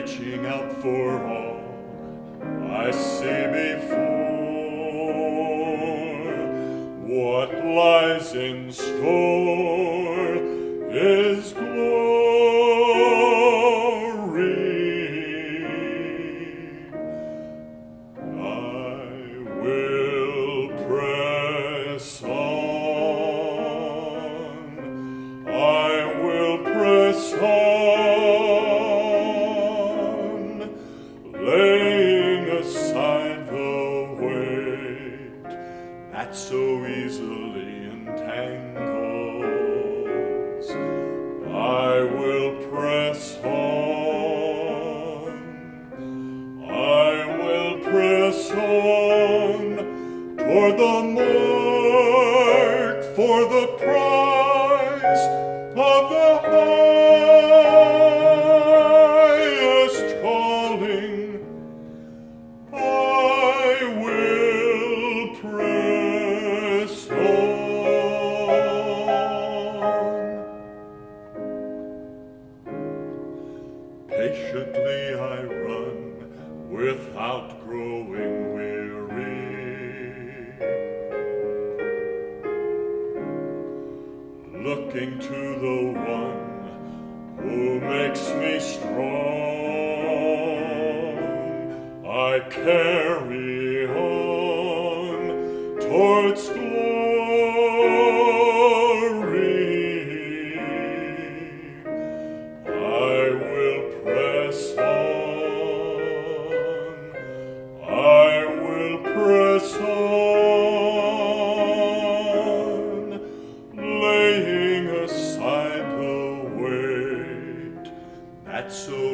reaching out for all I see before. What lies in store is glory. I will press on. I will press on, laying aside the weight that so easily entangles. I will press on. I will press on toward the mark for the prize of the highest calling. I will press on. Patiently I run without growing weary, looking to the one who makes me strong. I carry on towards glory. I will press on. I will press on, laying aside the weight that so